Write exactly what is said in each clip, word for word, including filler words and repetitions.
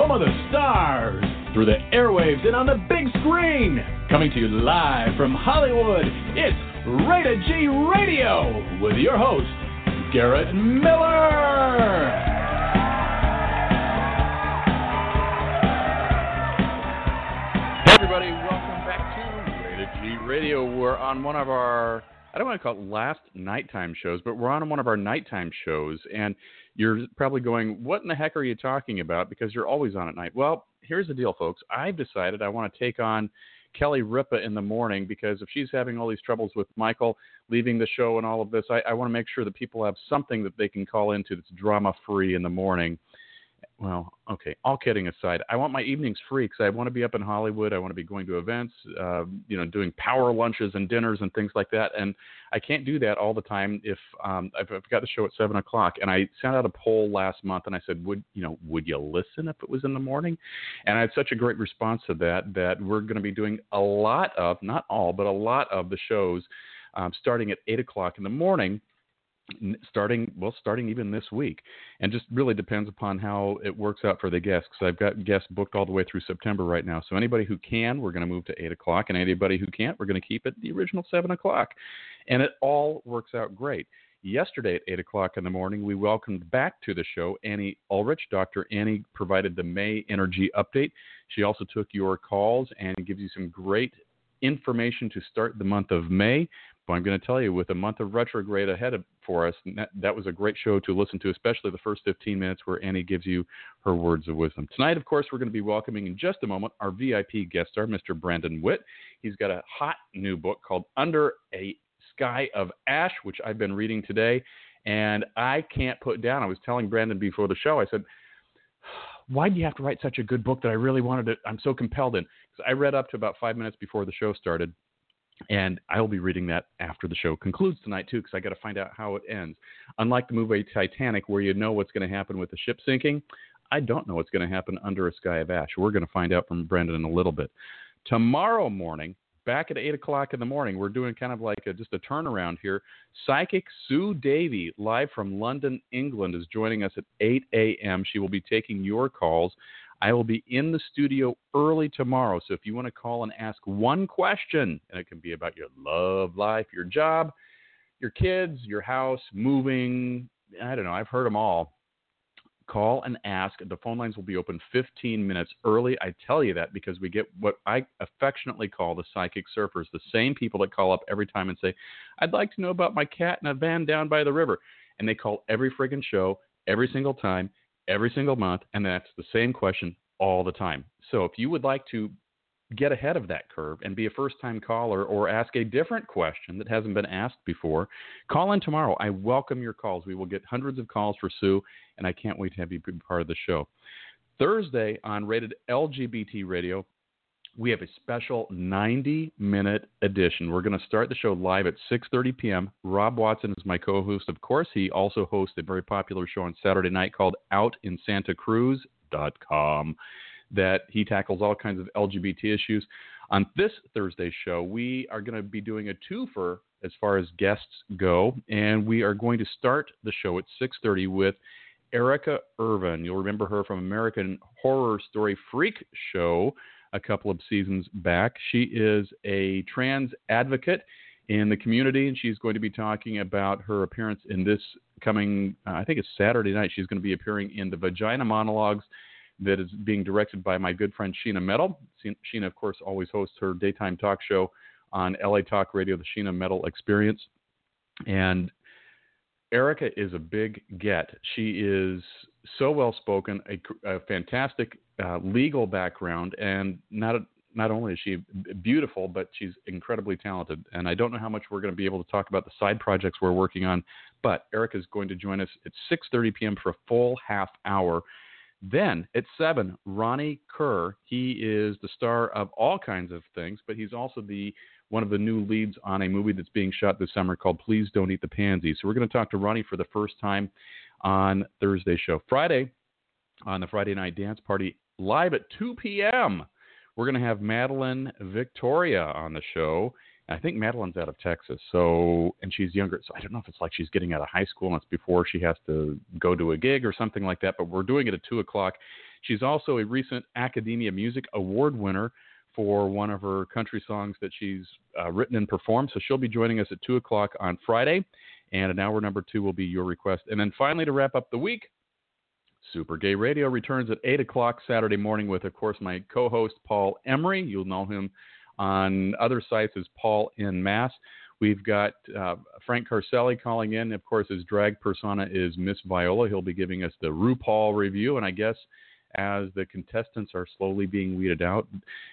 home of the stars, through the airwaves and on the big screen. Coming to you live from Hollywood, it's Rated G Radio with your host, Garrett Miller. Hey everybody, welcome back to Rated G Radio. We're on one of our, I don't want to call it last nighttime shows, but we're on one of our nighttime shows, and you're probably going, what in the heck are you talking about? Because you're always on at night. Well, here's the deal, folks. I've decided I want to take on Kelly Ripa in the morning, because if she's having all these troubles with Michael leaving the show and all of this, I, I want to make sure that people have something that they can call into that's drama-free in the morning. Well, okay, all kidding aside, I want my evenings free because I want to be up in Hollywood. I want to be going to events, uh, you know, doing power lunches and dinners and things like that. And I can't do that all the time if um, I've, I've got the show at seven o'clock. And I sent out a poll last month, and I said, would you know, would you listen if it was in the morning? And I had such a great response to that that we're going to be doing a lot of, not all, but a lot of the shows um, starting at eight o'clock in the morning. Starting, well, starting even this week. And just really depends upon how it works out for the guests, because I've got guests booked all the way through September right now. So anybody who can, we're going to move to eight o'clock, and anybody who can't, we're going to keep it the original seven o'clock. And it all works out great. Yesterday at eight o'clock in the morning, we welcomed back to the show Annie Ulrich. Doctor Annie provided the May Energy Update. She also took your calls and gives you some great information to start the month of May. But I'm going to tell you, with a month of retrograde ahead of, for us, that, that was a great show to listen to, especially the first fifteen minutes where Annie gives you her words of wisdom. Tonight, of course, we're going to be welcoming in just a moment our V I P guest star, Mister Brandon Witt. He's got a hot new book called Under a Sky of Ash, which I've been reading today, and I can't put down. I was telling Brandon before the show, I said, why do you have to write such a good book that I really wanted to, I'm so compelled in? Because I read up to about five minutes before the show started. And I'll be reading that after the show concludes tonight, too, because I got to find out how it ends. Unlike the movie Titanic, where you know what's going to happen with the ship sinking, I don't know what's going to happen under a sky of ash. We're going to find out from Brendan in a little bit. Tomorrow morning, back at eight o'clock in the morning, we're doing kind of like a, just a turnaround here. Psychic Sue Davy, live from London, England, is joining us at eight a.m. She will be taking your calls. I will be in the studio early tomorrow, so if you want to call and ask one question, and it can be about your love life, your job, your kids, your house, moving, I don't know, I've heard them all. Call and ask. The phone lines will be open fifteen minutes early. I tell you that because we get what I affectionately call the psychic surfers, the same people that call up every time and say, I'd like to know about my cat in a van down by the river. And they call every friggin' show, every single time, every single month, and that's the same question all the time. So if you would like to get ahead of that curve and be a first-time caller or ask a different question that hasn't been asked before, call in tomorrow. I welcome your calls. We will get hundreds of calls for Sue, and I can't wait to have you be part of the show. Thursday on Rated L G B T Radio, we have a special ninety-minute edition. We're going to start the show live at six thirty p.m. Rob Watson is my co-host. Of course, he also hosts a very popular show on Saturday night called out in santa cruz dot com that he tackles all kinds of L G B T issues. On this Thursday show, we are going to be doing a twofer as far as guests go, and we are going to start the show at six thirty with Erica Irvin. You'll remember her from American Horror Story Freak Show a couple of seasons back. She is a trans advocate in the community, and she's going to be talking about her appearance in this coming, uh, I think it's Saturday night. She's going to be appearing in the Vagina Monologues that is being directed by my good friend Sheena Metal. Sheena, of course, always hosts her daytime talk show on L A Talk Radio, the Sheena Metal Experience. And Erica is a big get. She is so well-spoken, a, a fantastic uh, legal background, and not not only is she beautiful, but she's incredibly talented. And I don't know how much we're going to be able to talk about the side projects we're working on, but Erica is going to join us at six thirty p.m. for a full half hour. Then at seven, Ronnie Kerr. He is the star of all kinds of things, but he's also the one of the new leads on a movie that's being shot this summer called Please Don't Eat the Pansy. So we're going to talk to Ronnie for the first time on Thursday's show. Friday, on the Friday Night Dance Party, live at two p.m., we're going to have Madeline Victoria on the show. I think Madeline's out of Texas, so and she's younger. So I don't know if it's like she's getting out of high school and it's before she has to go to a gig or something like that, but we're doing it at two o'clock. She's also a recent Academia Music Award winner for one of her country songs that she's uh, written and performed. So she'll be joining us at two o'clock on Friday. And an hour number two will be your request. And then finally, to wrap up the week, Super Gay Radio returns at eight o'clock Saturday morning with, of course, my co-host, Paul Emery. You'll know him on other sites as Paul in Mass. We've got uh, Frank Carcelli calling in. Of course, his drag persona is Miss Viola. He'll be giving us the RuPaul review. And I guess as the contestants are slowly being weeded out,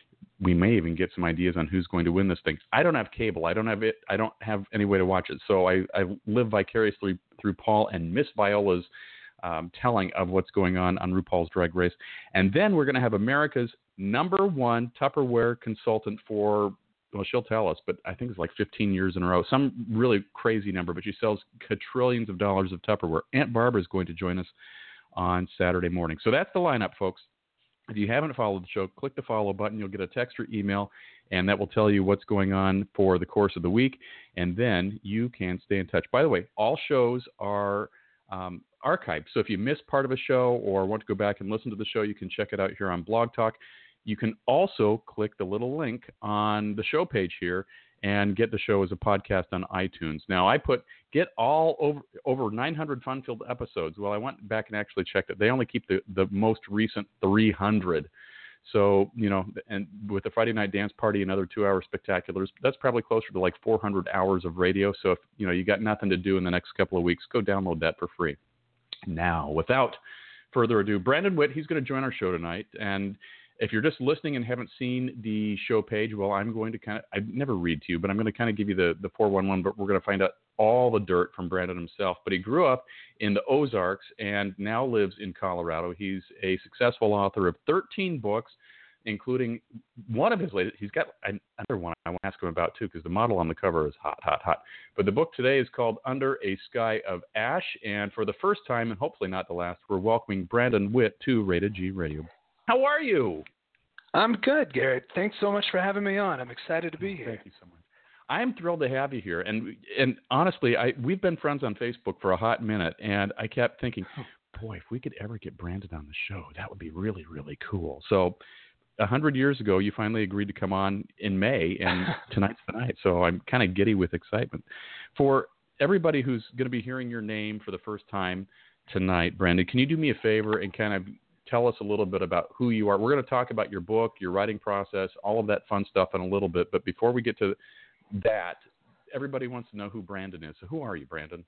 we may even get some ideas on who's going to win this thing. I don't have cable. I don't have it. I don't have any way to watch it. So I, I live vicariously through Paul and Miss Viola's um, telling of what's going on on RuPaul's Drag Race. And then we're going to have America's number one Tupperware consultant for, well, she'll tell us, but I think it's like fifteen years in a row. Some really crazy number, but she sells quadrillions of dollars of Tupperware. Aunt Barbara is going to join us on Saturday morning. So that's the lineup, folks. If you haven't followed the show, click the follow button. You'll get a text or email, and that will tell you what's going on for the course of the week, and then you can stay in touch. By the way, all shows are um, archived, so if you missed part of a show or want to go back and listen to the show, you can check it out here on Blog Talk. You can also click the little link on the show page here and get the show as a podcast on iTunes. Now, I put get all over over nine hundred fun-filled episodes. Well, I went back and actually checked it. They only keep the, the most recent three hundred. So, you know, and with the Friday Night Dance Party and other two-hour spectaculars, that's probably closer to like four hundred hours of radio. So, if, you know, you got nothing to do in the next couple of weeks, go download that for free. Now, without further ado, Brandon Witt, he's going to join our show tonight. And if you're just listening and haven't seen the show page, well, I'm going to kind of, I never read to you, but I'm going to kind of give you the, the four one one, but we're going to find out all the dirt from Brandon himself. But he grew up in the Ozarks and now lives in Colorado. He's a successful author of thirteen books, including one of his latest. He's got another one I want to ask him about, too, because the model on the cover is hot, hot, hot. But the book today is called Under a Sky of Ash. And for the first time, and hopefully not the last, we're welcoming Brandon Witt to Rated G Radio. How are you? I'm good, Garrett. Thanks so much for having me on. I'm excited to be here. Thank you so much. I am thrilled to have you here. And and honestly, I we've been friends on Facebook for a hot minute, and I kept thinking, boy, if we could ever get Brandon on the show, that would be really, really cool. So a hundred years ago, you finally agreed to come on in May, and tonight's the night. So I'm kind of giddy with excitement. For everybody who's going to be hearing your name for the first time tonight, Brandon, can you do me a favor and kind of tell us a little bit about who you are? We're going to talk about your book, your writing process, all of that fun stuff in a little bit. But before we get to that, everybody wants to know who Brandon is. So who are you, Brandon?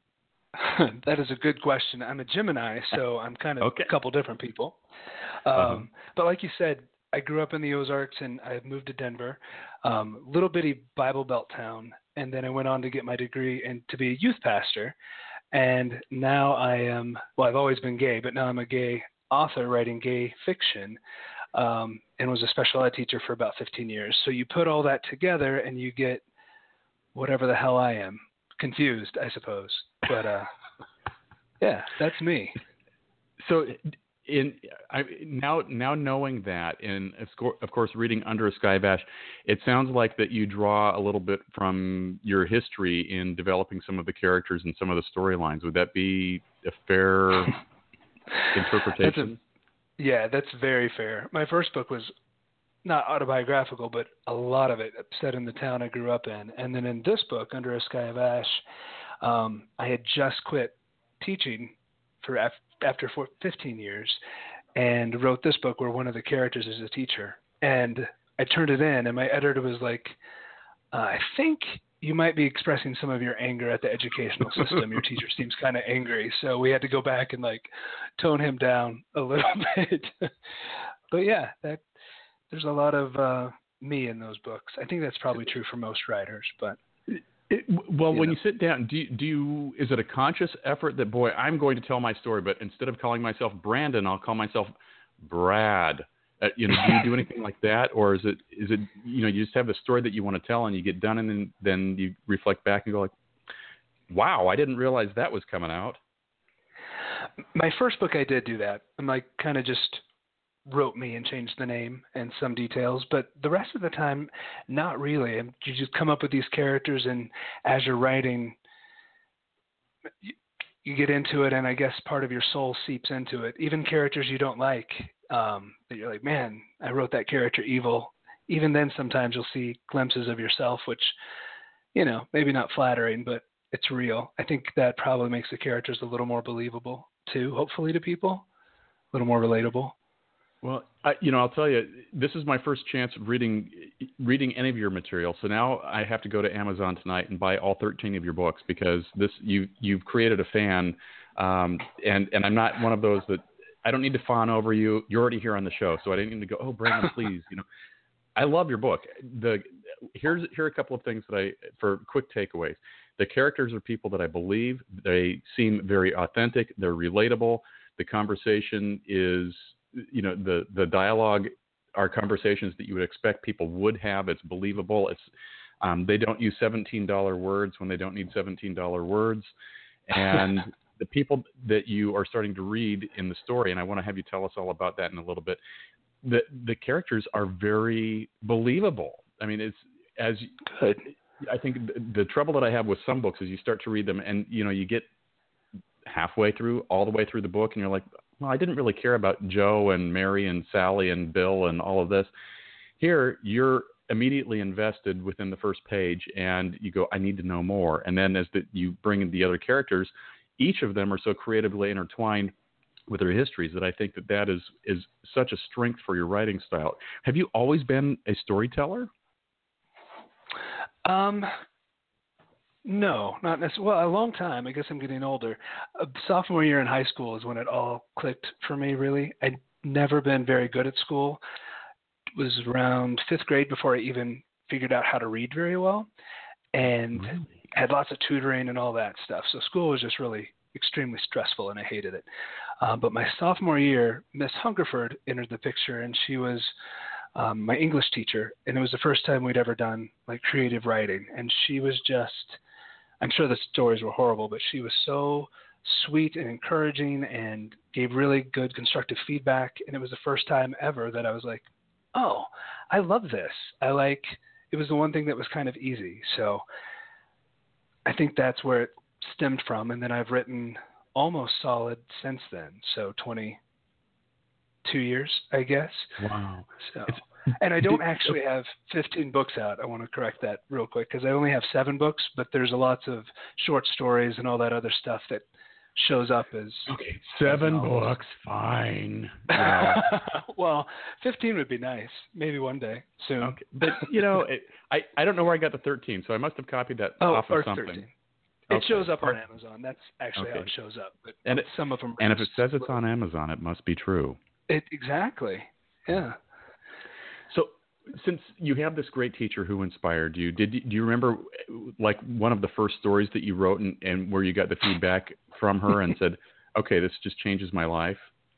That is a good question. I'm a Gemini, so I'm kind of okay. a couple different people. Um, uh-huh. But like you said, I grew up in the Ozarks, and I moved to Denver, um, little bitty Bible Belt town. And then I went on to get my degree and to be a youth pastor. And now I am, well, I've always been gay, but now I'm a gay author writing gay fiction, um, and was a special ed teacher for about fifteen years. So you put all that together and you get whatever the hell I am. Confused, I suppose. But uh, yeah, that's me. So in I, now now knowing that, and of course reading Under a Sky of Ash, it sounds like that you draw a little bit from your history in developing some of the characters and some of the storylines. Would that be a fair interpretation? That's a, yeah, that's very fair. My first book was not autobiographical, but a lot of it set in the town I grew up in. And then in this book, Under a Sky of Ash, um, I had just quit teaching for af- after four, fifteen years and wrote this book where one of the characters is a teacher. And I turned it in, and my editor was like, uh, I think you might be expressing some of your anger at the educational system. Your teacher seems kind of angry. So we had to go back and like tone him down a little bit. But yeah, that there's a lot of uh, me in those books. I think that's probably true for most writers, but it, well, you when know. you sit down, do you, do you, is it a conscious effort that, boy, I'm going to tell my story, but instead of calling myself Brandon, I'll call myself Brad? Uh, you know, do you do anything like that, or is it is it you know you just have the story that you want to tell and you get done and then then you reflect back and go like, wow, I didn't realize that was coming out. My first book, I did do that. I'm like kind of just wrote me and changed the name and some details, but the rest of the time, not really. You just come up with these characters, and as you're writing, you, you get into it, and I guess part of your soul seeps into it. Even characters you don't like, Um, that you're like, man, I wrote that character evil. Even then, sometimes you'll see glimpses of yourself, which, you know, maybe not flattering, but it's real. I think that probably makes the characters a little more believable too, hopefully to people, a little more relatable. Well, I, you know, I'll tell you, this is my first chance of reading reading any of your material. So now I have to go to Amazon tonight and buy all thirteen of your books because this you you've created a fan, um, and and I'm not one of those that I don't need to fawn over you. You're already here on the show, so I didn't need to go. Oh, Brandon, please, you know, I love your book. The here's here are a couple of things that I for quick takeaways. The characters are people that I believe. They seem very authentic. They're relatable. The conversation is. You know, the, the dialogue are conversations that you would expect people would have. It's believable. It's um, they don't use seventeen dollar words when they don't need seventeen dollar words. And the people that you are starting to read in the story, and I want to have you tell us all about that in a little bit, the, the characters are very believable. I mean, it's as Good. I think the, the trouble that I have with some books is you start to read them and, you know, you get halfway through, all the way through the book, and you're like, well, I didn't really care about Joe and Mary and Sally and Bill and all of this. Here, you're immediately invested within the first page, and you go, I need to know more. And then as the, you bring in the other characters, each of them are so creatively intertwined with their histories that I think that that is, is such a strength for your writing style. Have you always been a storyteller? Um, no, not necessarily. Well, a long time. I guess I'm getting older. Uh, sophomore year in high school is when it all clicked for me, really. I'd never been very good at school. It was around fifth grade before I even figured out how to read very well, and Really? had lots of tutoring and all that stuff. So school was just really extremely stressful, and I hated it. Uh, but my sophomore year, Miss Hungerford entered the picture, and she was um, my English teacher, and it was the first time we'd ever done like creative writing, and she was just I'm sure the stories were horrible, but she was so sweet and encouraging and gave really good constructive feedback. And it was the first time ever that I was like, oh, I love this. I like, it was the one thing that was kind of easy. So I think that's where it stemmed from. And then I've written almost solid since then. So twenty-two years, I guess. Wow. So. It's, And I don't actually have fifteen books out. I want to correct that real quick because I only have seven books, but there's lots of short stories and all that other stuff that shows up as okay. Seven as books, fine. You know. Well, fifteen would be nice. Maybe one day soon. Okay. But you know, it, I I don't know where I got the thirteen, so I must have copied that oh, off of or something. thirteen. It Okay. shows up on Amazon. That's actually Okay. how it shows up. But And it, some of them. and if it says it's on Amazon, it must be true. It exactly. Yeah. So, since you have this great teacher who inspired you, did do you remember like one of the first stories that you wrote and, and where you got the feedback from her and said, "Okay, this just changes my life"?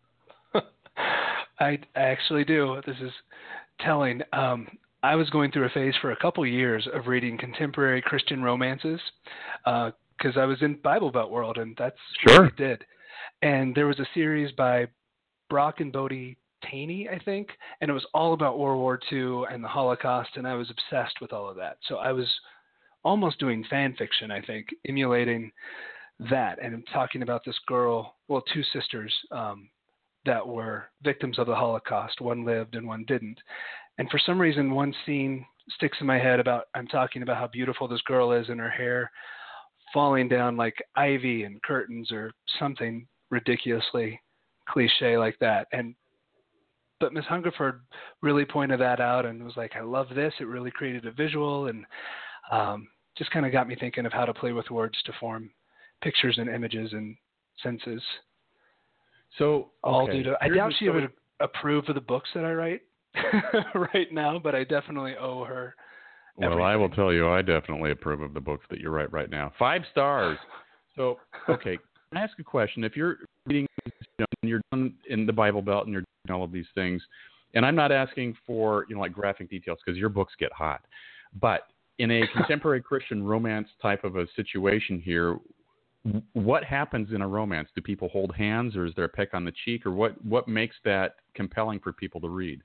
I, I actually do. This is telling. Um, I was going through a phase for a couple years of reading contemporary Christian romances because uh, I was in Bible Belt world, and that's Sure. what I did. And there was a series by Brock and Bodie Taney, I think, and it was all about World War Two and the Holocaust, and I was obsessed with all of that. So I was almost doing fan fiction, I think, emulating that and talking about this girl, well, two sisters um, that were victims of the Holocaust. One lived and one didn't. And for some reason, one scene sticks in my head about I'm talking about how beautiful this girl is and her hair falling down like ivy and curtains or something ridiculously cliche like that. And But Miss Hungerford really pointed that out and was like, I love this. It really created a visual and um, just kind of got me thinking of how to play with words to form pictures and images and senses. So, okay. All due to, I Here's doubt the she story. would approve of the books that I write right now, but I definitely owe her Well, everything. I will tell you, I definitely approve of the books that you write right now. Five stars. So, okay, can I ask a question? If you're reading, you know, and you're done in the Bible Belt and you're doing all of these things, and I'm not asking for, you know, like graphic details because your books get hot, but in a contemporary Christian romance type of a situation here, what happens in a romance? Do people hold hands, or is there a peck on the cheek, or what, what makes that compelling for people to read?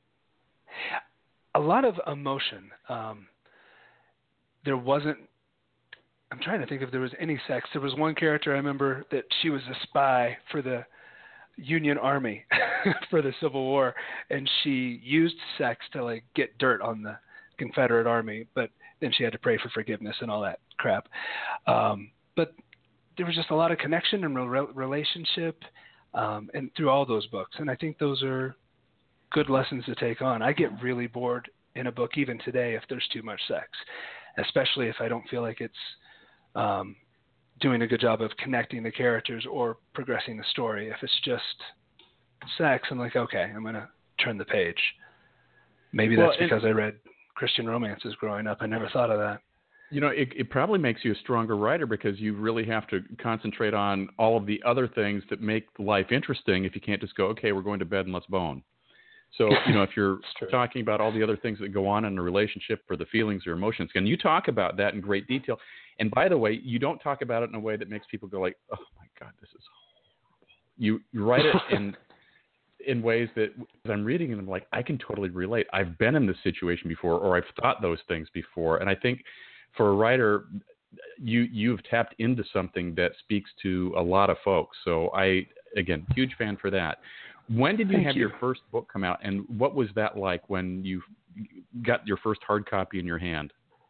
A lot of emotion. Um, there wasn't, I'm trying to think if there was any sex. There was one character I remember that she was a spy for the Union Army for the Civil War, and she used sex to like get dirt on the Confederate Army, but then she had to pray for forgiveness and all that crap. Um, but there was just a lot of connection and re- relationship, um, and through all those books, and I think those are good lessons to take on. I get really bored in a book even today if there's too much sex, especially if I don't feel like it's um, doing a good job of connecting the characters or progressing the story. If it's just sex, I'm like, okay, I'm going to turn the page. Maybe that's well, because I read Christian romances growing up. I never thought of that. You know, it, it probably makes you a stronger writer because you really have to concentrate on all of the other things that make life interesting if you can't just go, okay, we're going to bed and let's bone. So, you know, if you're talking about all the other things that go on in a relationship or the feelings or emotions, and you talk about that in great detail. And by the way, you don't talk about it in a way that makes people go like, oh, my God, this is horrible. You, you write it in in ways that as I'm reading it, I'm like, I can totally relate. I've been in this situation before, or I've thought those things before. And I think for a writer, you, you've tapped into something that speaks to a lot of folks. So I, again, huge fan for that. When did you Thank have you. your first book come out, and what was that like when you got your first hard copy in your hand?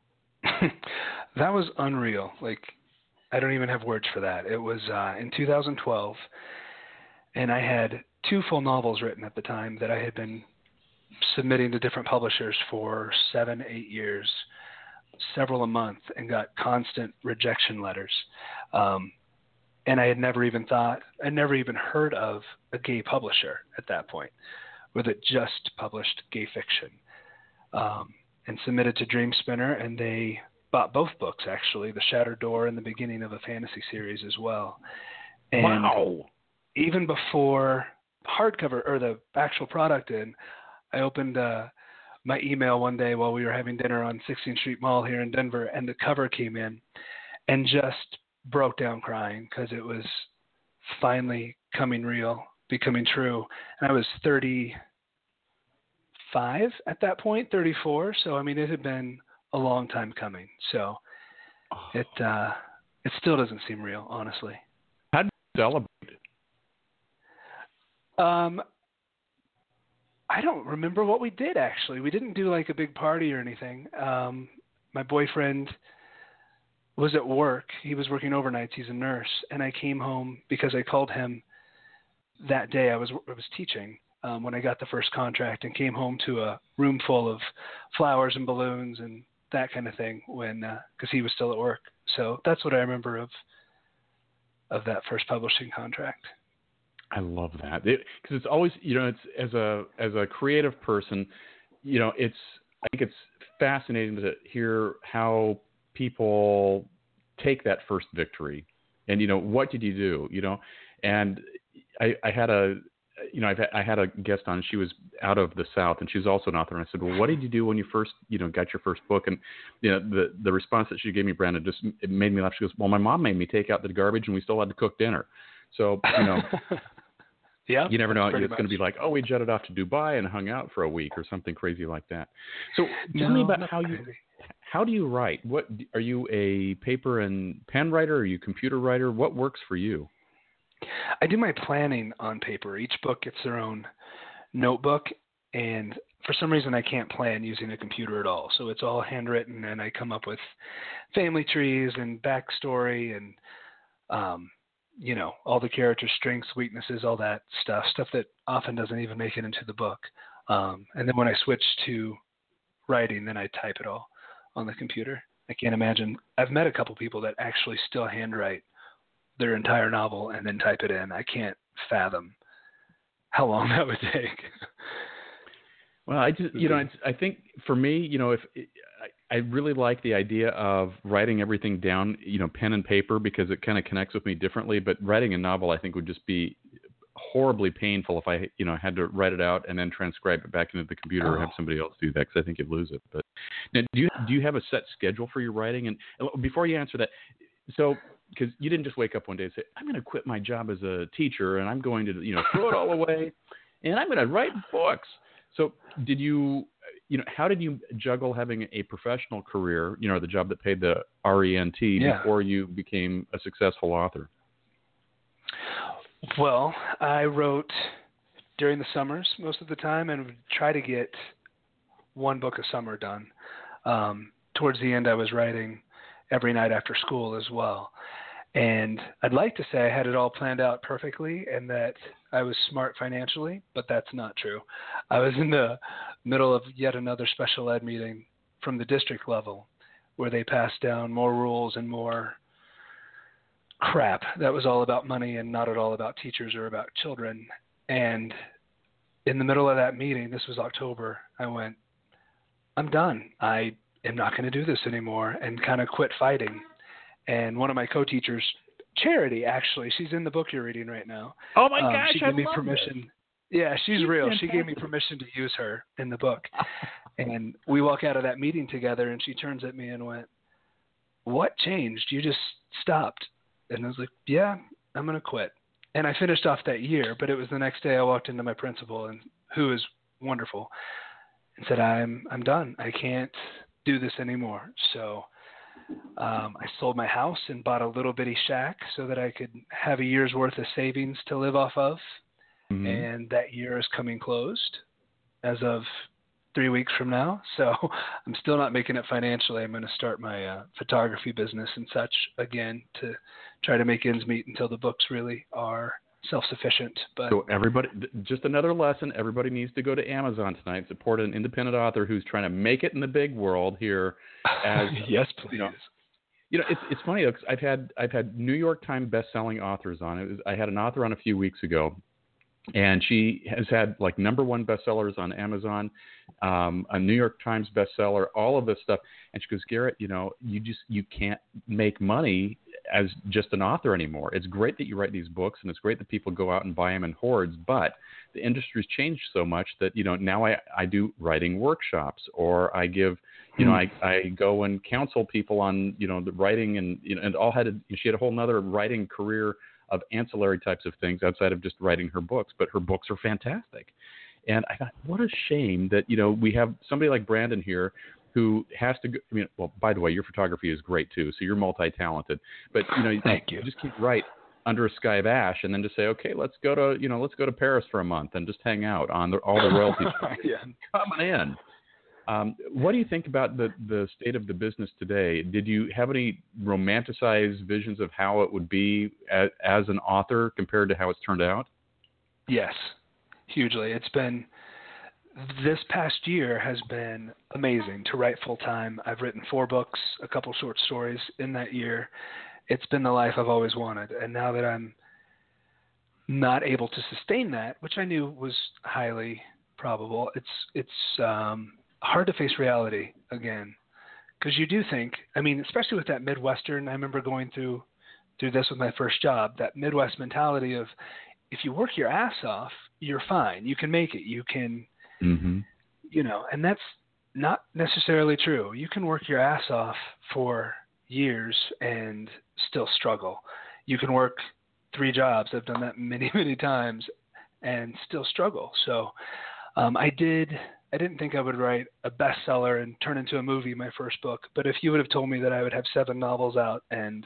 That was unreal. Like, I don't even have words for that. It was uh, in two thousand twelve, and I had two full novels written at the time that I had been submitting to different publishers for seven, eight years, several a month, and got constant rejection letters. Um, And I had never even thought, I never even heard of a gay publisher at that point, where that just published gay fiction, um, and submitted to Dream Spinner, and they bought both books, actually, The Shattered Door and the beginning of a fantasy series as well. And wow. Even before hardcover or the actual product in, I opened uh, my email one day while we were having dinner on sixteenth Street Mall here in Denver, and the cover came in, and just broke down crying because it was finally coming real, becoming true. And I was thirty-five at that point, thirty-four. So, I mean, it had been a long time coming. So oh. it, uh, it still doesn't seem real, honestly. How did you celebrate? Um, I don't remember what we did, actually. We didn't do like a big party or anything. Um, my boyfriend was at work. He was working overnights. He's a nurse. And I came home because I called him that day. I was I was teaching um, when I got the first contract, and came home to a room full of flowers and balloons and that kind of thing when because uh, he was still at work. So that's what I remember of of that first publishing contract. I love that because it, it's always, you know, it's as a as a creative person, you know, it's I think it's fascinating to hear how people take that first victory, and you know, what did you do? You know, and I, I had a, you know, I've had, I had a guest on. She was out of the South, and she was also an author. And I said, well, what did you do when you first, you know, got your first book? And you know, the the response that she gave me, Brandon, just it made me laugh. She goes, well, my mom made me take out the garbage, and we still had to cook dinner. So you know. Yeah, you never know. It's much. going to be like, oh, we jetted off to Dubai and hung out for a week or something crazy like that. So tell no, me about how crazy. you how do you write? What are you, a paper and pen writer? Are you a computer writer? What works for you? I do my planning on paper. Each book gets their own notebook, and for some reason I can't plan using a computer at all. So it's all handwritten, and I come up with family trees and backstory and um, you know, all the characters' strengths, weaknesses, all that stuff, stuff that often doesn't even make it into the book. Um, and then when I switch to writing, then I type it all on the computer. I can't imagine. I've met a couple people that actually still handwrite their entire novel and then type it in. I can't fathom how long that would take. Well, I just, you know, it's, I think for me, you know, if I, I really like the idea of writing everything down, you know, pen and paper, because it kind of connects with me differently. But writing a novel, I think, would just be horribly painful if I, you know, had to write it out and then transcribe it back into the computer oh. or have somebody else do that, because I think you'd lose it. But now, do you do you have a set schedule for your writing? And before you answer that, so because you didn't just wake up one day and say, I'm going to quit my job as a teacher and I'm going to, you know, throw it all away and I'm going to write books. So did you, you know, how did you juggle having a professional career, you know, the job that paid the R E N T, yeah. before you became a successful author? Well, I wrote during the summers most of the time and would try to get one book a summer done. Um, towards the end, I was writing every night after school as well. And I'd like to say I had it all planned out perfectly and that I was smart financially, but that's not true. I was in the middle of yet another special ed meeting from the district level where they passed down more rules and more crap that was all about money and not at all about teachers or about children. And in the middle of that meeting, this was October, I went, I'm done. I am not going to do this anymore, and kind of quit fighting. And one of my co-teachers, Charity, actually, she's in the book you're reading right now. Oh my um, gosh, she I gave me love permission. This. Yeah, she's, she's real. fantastic. She gave me permission to use her in the book. And we walk out of that meeting together, and she turns at me and went, "What changed? You just stopped." And I was like, "Yeah, I'm going to quit." And I finished off that year, but it was the next day I walked into my principal, and who is wonderful, and said, I'm I'm done. I can't do this anymore. So um, I sold my house and bought a little bitty shack so that I could have a year's worth of savings to live off of. Mm-hmm. And that year is coming closed as of three weeks from now. So I'm still not making it financially. I'm going to start my uh, photography business and such again to try to make ends meet until the books really are self-sufficient. But so everybody, just another lesson, everybody needs to go to Amazon tonight, support an independent author who's trying to make it in the big world here. As yes, please. You know, you know, it's it's funny because I've had I've had New York Times best-selling authors on. It was, I had an author on a few weeks ago, and she has had like number one bestsellers on Amazon, um, a New York Times bestseller, all of this stuff. And she goes, Garrett, you know, you just you can't make money as just an author anymore. It's great that you write these books, and it's great that people go out and buy them in hordes, but the industry's changed so much that, you know, now I, I do writing workshops, or I give, you know, I, I go and counsel people on, you know, the writing, and, you know, and all had, a, she had a whole nother writing career of ancillary types of things outside of just writing her books, but her books are fantastic. And I thought, what a shame that, you know, we have somebody like Brandon here who has to go, I mean, well, by the way, your photography is great too, so you're multi-talented, but, you know, Thank you. you just can't write under a sky of ash and then just say, okay, let's go to, you know, let's go to Paris for a month and just hang out on the, all the royalties yeah. coming in. Um, what do you think about the, the state of the business today? Did you have any romanticized visions of how it would be as, as an author compared to how it's turned out? Yes, hugely. It's been, this past year has been amazing to write full time. I've written four books, a couple short stories in that year. It's been the life I've always wanted. And now that I'm not able to sustain that, which I knew was highly probable, it's, it's, um, hard to face reality again, because you do think, I mean, especially with that Midwestern, I remember going through through this with my first job, that Midwest mentality of if you work your ass off, you're fine. You can make it. You can, mm-hmm. you know, and that's not necessarily true. You can work your ass off for years and still struggle. You can work three jobs. I've done that many, many times and still struggle. So um, I did... I didn't think I would write a bestseller and turn into a movie my first book, but if you would have told me that I would have seven novels out and,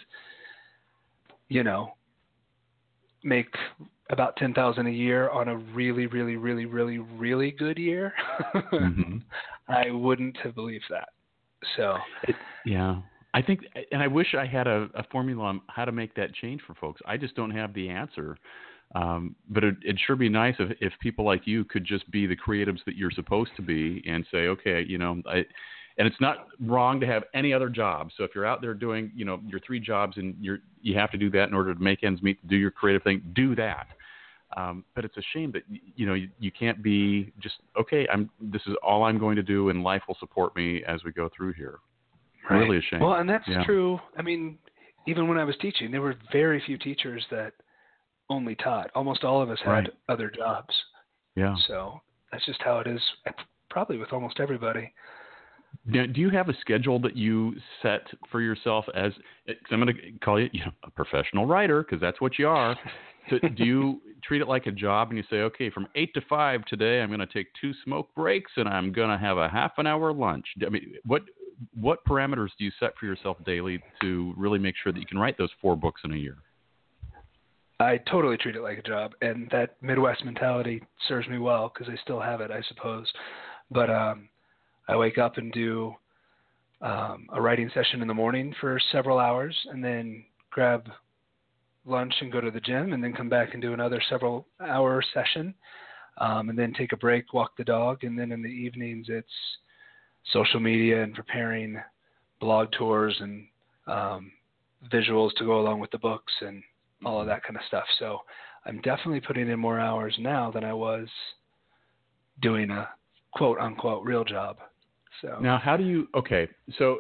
you know, make about ten thousand dollars a year on a really, really, really, really, really good year, mm-hmm. I wouldn't have believed that. So, it, yeah, I think, and I wish I had a, a formula on how to make that change for folks. I just don't have the answer. Um, but it, it'd sure be nice if, if people like you could just be the creatives that you're supposed to be and say, okay, you know, I, and it's not wrong to have any other job. So if you're out there doing, you know, your three jobs and you're, you have to do that in order to make ends meet, to do your creative thing, do that. Um, but it's a shame that, you know, you, you can't be just, okay, I'm, this is all I'm going to do and life will support me as we go through here. Right. Really a shame. Well, and that's yeah. true. I mean, even when I was teaching, there were very few teachers that only taught. Almost all of us had right. other jobs. Yeah. So that's just how it is, probably with almost everybody. Now, do you have a schedule that you set for yourself as, cause I'm going to call you, you know, a professional writer, because that's what you are. So do you treat it like a job and you say, okay, from eight to five today, I'm going to take two smoke breaks and I'm going to have a half an hour lunch? I mean, what what parameters do you set for yourself daily to really make sure that you can write those four books in a year? I totally treat it like a job, and that Midwest mentality serves me well because I still have it, I suppose. But um, I wake up and do um, a writing session in the morning for several hours, and then grab lunch and go to the gym, and then come back and do another several hour session, um, and then take a break, walk the dog, and then in the evenings it's social media and preparing blog tours and um, visuals to go along with the books and all of that kind of stuff. So I'm definitely putting in more hours now than I was doing a quote unquote real job. So now, how do you? Okay, so.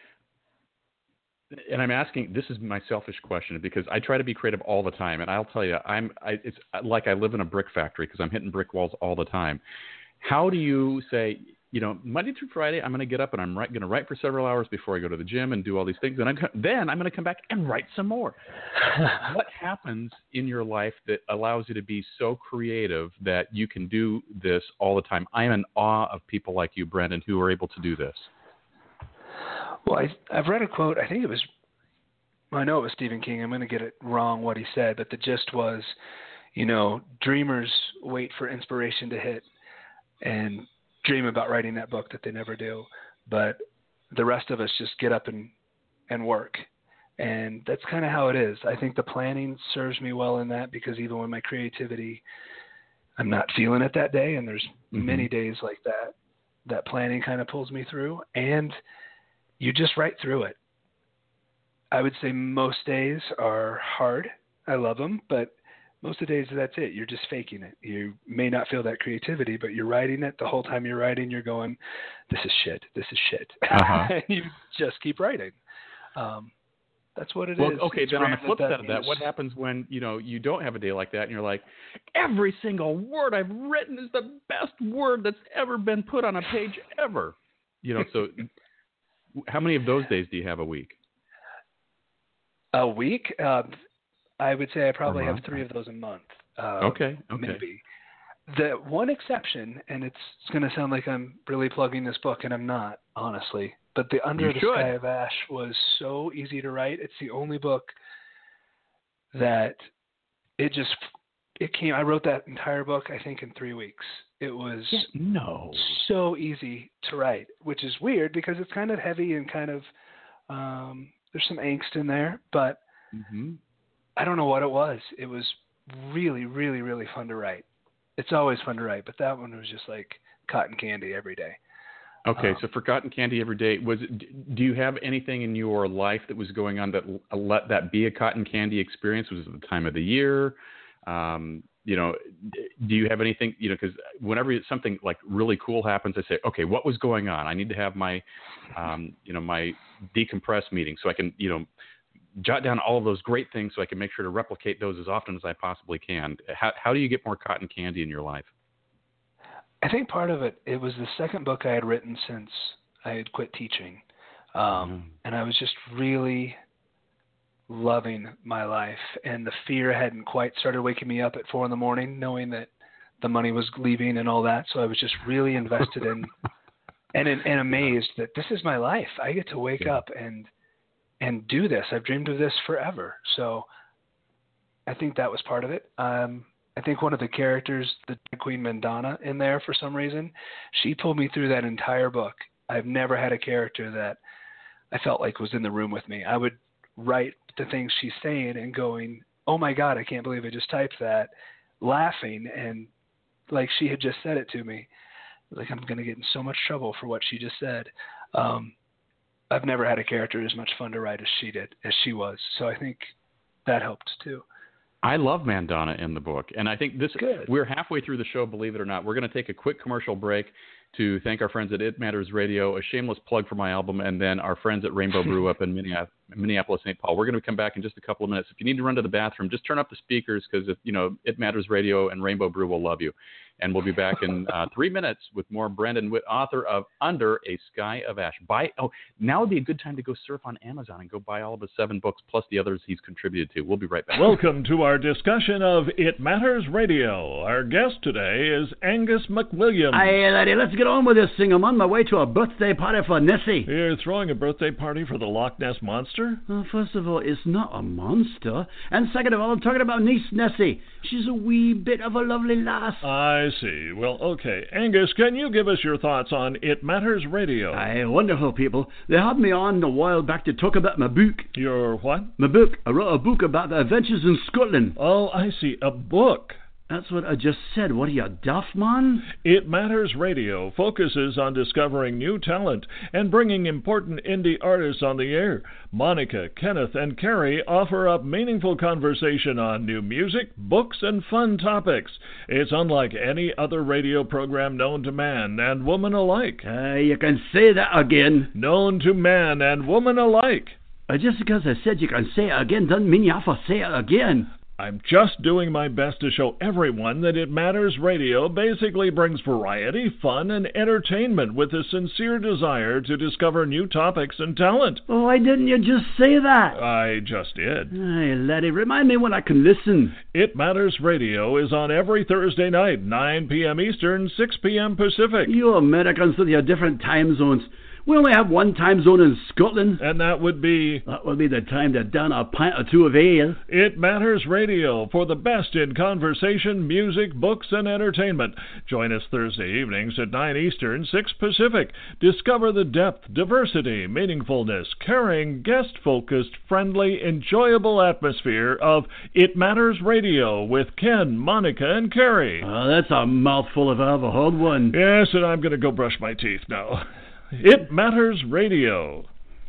And I'm asking, this is my selfish question because I try to be creative all the time. And I'll tell you, I'm, I, it's like I live in a brick factory because I'm hitting brick walls all the time. How do you say, you know, Monday through Friday, I'm going to get up and I'm going to write for several hours before I go to the gym and do all these things. And I'm, then I'm going to come back and write some more. What happens in your life that allows you to be so creative that you can do this all the time? I am in awe of people like you, Brendan, who are able to do this. Well, I, I've read a quote. I think it was, I know it was Stephen King. I'm going to get it wrong what he said, but the gist was, you know, dreamers wait for inspiration to hit and dream about writing that book that they never do. But the rest of us just get up and, and work. And that's kind of how it is. I think the planning serves me well in that because even when my creativity, I'm not feeling it that day, and there's mm-hmm. many days like that, that planning kind of pulls me through. And you just write through it. I would say most days are hard. I love them, but most of the days that's it. You're just faking it. You may not feel that creativity, but you're writing it. The whole time you're writing, you're going, this is shit. This is shit. Uh-huh. And you just keep writing. Um, that's what it well, is. Okay, it's then on the flip that side of that, is, what happens when, you know, you don't have a day like that and you're like, every single word I've written is the best word that's ever been put on a page ever. You know, so how many of those days do you have a week? A week? Uh, I would say I probably uh-huh. have three of those a month. Uh, okay, okay. Maybe. The one exception, and it's, it's going to sound like I'm really plugging this book, and I'm not, honestly, but the Under you the should. Sky of Ash was so easy to write. It's the only book that it just, it came, I wrote that entire book, I think, in three weeks. It was yeah, no. so easy to write, which is weird because it's kind of heavy and kind of, um, there's some angst in there, but mm-hmm. I don't know what it was. It was really, really, really fun to write. It's always fun to write, but that one was just like cotton candy every day. Okay, um, so for cotton candy every day, was it, do you have anything in your life that was going on that let that be a cotton candy experience? Was it the time of the year? Um, you know, do you have anything, you know, because whenever something like really cool happens, I say, okay, what was going on? I need to have my, um, you know, my decompress meeting so I can, you know, jot down all of those great things so I can make sure to replicate those as often as I possibly can. How, how do you get more cotton candy in your life? I think part of it, it was the second book I had written since I had quit teaching. Um, mm. And I was just really loving my life, and the fear hadn't quite started waking me up at four in the morning, knowing that the money was leaving and all that. So I was just really invested in and, and amazed that this is my life. I get to wake yeah. up and, and do this. I've dreamed of this forever. So I think that was part of it. Um, I think one of the characters, the Queen Mandana in there for some reason, she pulled me through that entire book. I've never had a character that I felt like was in the room with me. I would write the things she's saying and going, oh my God, I can't believe I just typed that, laughing, and like she had just said it to me. Like, I'm going to get in so much trouble for what she just said. Um, I've never had a character as much fun to write as she did, as she was. So I think that helped too. I love Mandana in the book. And I think this, Good. We're halfway through the show, believe it or not. We're going to take a quick commercial break to thank our friends at It Matters Radio, a shameless plug for my album, and then our friends at Rainbow Brew up in Minneapolis, Saint Paul. We're going to come back in just a couple of minutes. If you need to run to the bathroom, just turn up the speakers because, you know, It Matters Radio and Rainbow Brew will love you. And we'll be back in uh, three minutes with more Brandon Witt, author of Under a Sky of Ash. Buy, oh, now would be a good time to go surf on Amazon and go buy all of his seven books plus the others he's contributed to. We'll be right back. Welcome to our discussion of It Matters Radio. Our guest today is Angus McWilliams. Aye, laddie, let's get on with this thing. I'm on my way to a birthday party for Nessie. You're throwing a birthday party for the Loch Ness Monster? Well, first of all, it's not a monster. And second of all, I'm talking about niece Nessie. She's a wee bit of a lovely lass. I see. Well, okay. Angus, can you give us your thoughts on It Matters Radio? Aye, wonderful people. They had me on a while back to talk about my book. Your what? My book. I wrote a book about the adventures in Scotland. Oh, I see. A book. That's what I just said. What are you, deaf, man? It Matters Radio focuses on discovering new talent and bringing important indie artists on the air. Monica, Kenneth, and Carrie offer up meaningful conversation on new music, books, and fun topics. It's unlike any other radio program known to man and woman alike. Uh, you can say that again. Known to man and woman alike. Uh, just because I said you can say it again doesn't mean you have to say it again. I'm just doing my best to show everyone that It Matters Radio basically brings variety, fun, and entertainment with a sincere desire to discover new topics and talent. Oh, why didn't you just say that? I just did. Hey, laddie, remind me when I can listen. It Matters Radio is on every Thursday night, nine p.m. Eastern, six p.m. Pacific. You Americans with your different time zones. We only have one time zone in Scotland. And that would be? That would be the time to down a pint or two of ale. It Matters Radio for the best in conversation, music, books, and entertainment. Join us Thursday evenings at nine Eastern, six Pacific. Discover the depth, diversity, meaningfulness, caring, guest-focused, friendly, enjoyable atmosphere of It Matters Radio with Ken, Monica, and Carrie. Oh, that's a mouthful if I ever heard one. Yes, and I'm going to go brush my teeth now. It Matters Radio.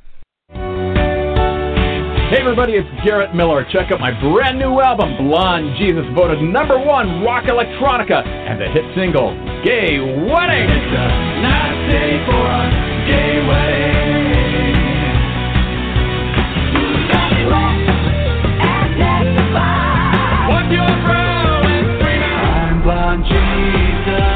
Hey everybody, it's Garrett Miller. Check out my brand new album, Blonde Jesus, voted number one rock electronica, and the hit single, Gay Wedding. It's a nice day for a gay wedding. What's your problem, I'm Blonde Jesus.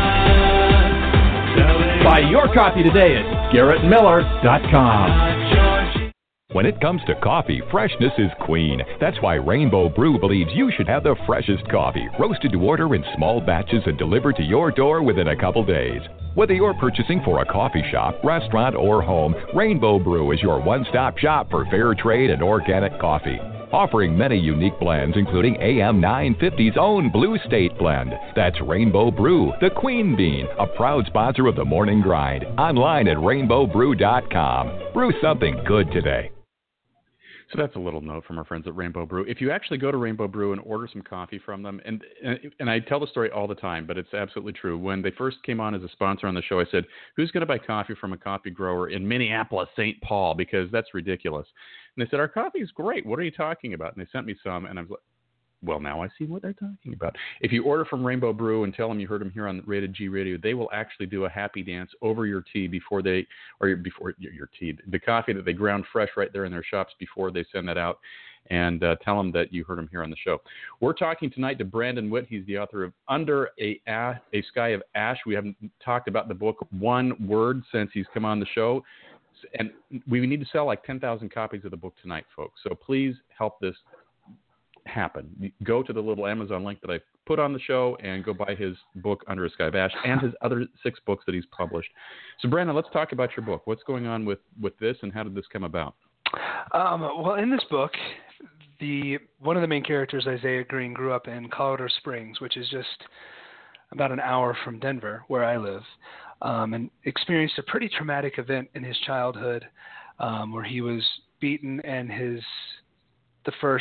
Buy your copy today at garrett miller dot com. When it comes to coffee, freshness is queen. That's why Rainbow Brew believes you should have the freshest coffee, roasted to order in small batches and delivered to your door within a couple days. Whether you're purchasing for a coffee shop, restaurant, or home, Rainbow Brew is your one-stop shop for fair trade and organic coffee. Offering many unique blends, including A M nine fifty's own Blue State blend. That's Rainbow Brew, the Queen Bean, a proud sponsor of the Morning Grind. Online at rainbow brew dot com. Brew something good today. So that's a little note from our friends at Rainbow Brew. If you actually go to Rainbow Brew and order some coffee from them, and and I tell the story all the time, but it's absolutely true. When they first came on as a sponsor on the show, I said, who's going to buy coffee from a coffee grower in Minneapolis, Saint Paul? Because that's ridiculous. And they said, our coffee is great. What are you talking about? And they sent me some, and I was like, well, now I see what they're talking about. If you order from Rainbow Brew and tell them you heard them here on Rated G Radio, they will actually do a happy dance over your tea before they, or before your, your tea, the coffee that they ground fresh right there in their shops before they send that out, and uh, tell them that you heard them here on the show. We're talking tonight to Brandon Witt. He's the author of Under a, a, a Sky of Ash. We haven't talked about the book one word since he's come on the show. And we need to sell like ten thousand copies of the book tonight, folks. So please help this happen. Go to the little Amazon link that I put on the show and go buy his book, Under a Sky of Ash, and his other six books that he's published. So, Brandon, let's talk about your book. What's going on with, with this, and how did this come about? Um, well, in this book, the one of the main characters, Isaiah Green, grew up in Colorado Springs, which is just about an hour from Denver, where I live, um, and experienced a pretty traumatic event in his childhood um, where he was beaten, and his the first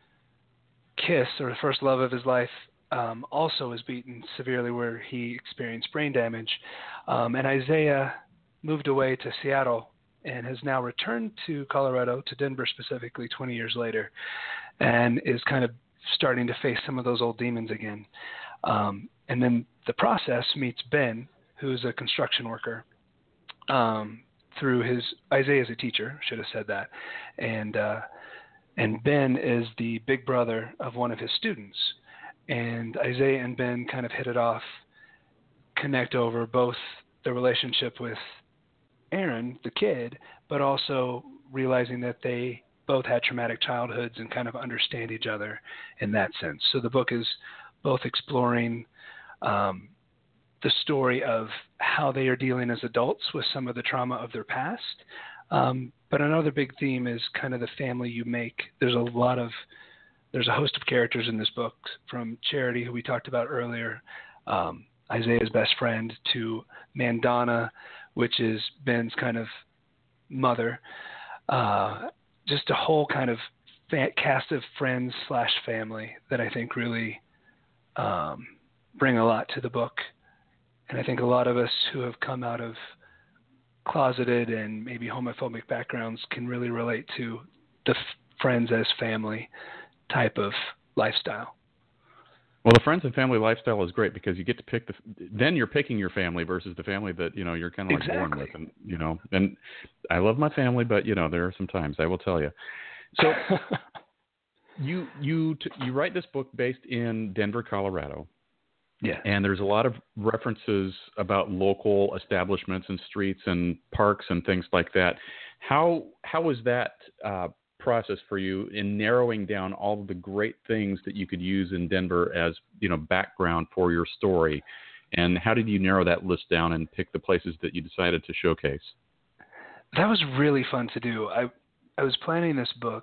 kiss, or the first love of his life, um, also was beaten severely, where he experienced brain damage. Um, and Isaiah moved away to Seattle and has now returned to Colorado, to Denver specifically, twenty years later, and is kind of starting to face some of those old demons again. Um, and then the process meets Ben, who's a construction worker, um, through his, Isaiah's a teacher, should have said that, and uh, and Ben is the big brother of one of his students. And Isaiah and Ben kind of hit it off connect over both the relationship with Aaron, the kid, but also realizing that they both had traumatic childhoods and kind of understand each other in that sense. So the book is both exploring um, the story of how they are dealing as adults with some of the trauma of their past. Um, but another big theme is kind of the family you make. There's a lot of, there's a host of characters in this book, from Charity, who we talked about earlier, um, Isaiah's best friend, to Mandana, which is Ben's kind of mother. Uh, just a whole kind of fa- cast of friends slash family that I think really um, bring a lot to the book. And I think a lot of us who have come out of closeted and maybe homophobic backgrounds can really relate to the f- friends as family type of lifestyle. Well, the friends and family lifestyle is great because you get to pick the. Then you're picking your family versus the family that you know you're kind of like Exactly. born with, and you know. And I love my family, but you know there are some times I will tell you. So you you t- you write this book based in Denver, Colorado. Yeah. And there's a lot of references about local establishments and streets and parks and things like that. How how was that uh, process for you in narrowing down all of the great things that you could use in Denver as, you know, background for your story? And how did you narrow that list down and pick the places that you decided to showcase? That was really fun to do. I I was planning this book,